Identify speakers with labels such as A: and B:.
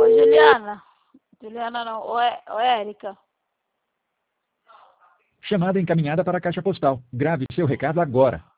A: Ô, Juliana. Juliana não. Ô, Érica.
B: Chamada encaminhada para a caixa postal. Grave seu recado agora.